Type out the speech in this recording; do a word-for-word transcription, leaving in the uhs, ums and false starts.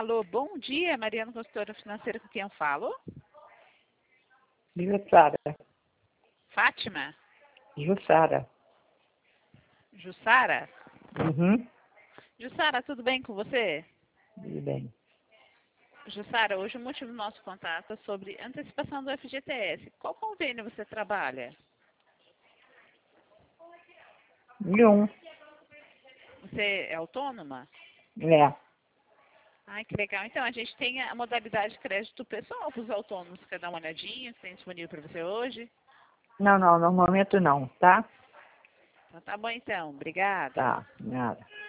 Alô, bom dia, Mariana, consultora financeira, com quem eu falo? Jussara. Fátima? Jussara. Jussara? Uhum. Jussara, tudo bem com você? Tudo bem. Jussara, hoje o motivo do nosso contato é sobre antecipação do F G T S. Qual convênio você trabalha? Nenhum. Você é autônoma? É. Ai, que legal. Então, a gente tem a modalidade de crédito pessoal para os autônomos. Quer dar uma olhadinha? Tem disponível para você hoje? Não, não, no momento não, tá? Então, tá bom, então. Obrigada. Tá, nada.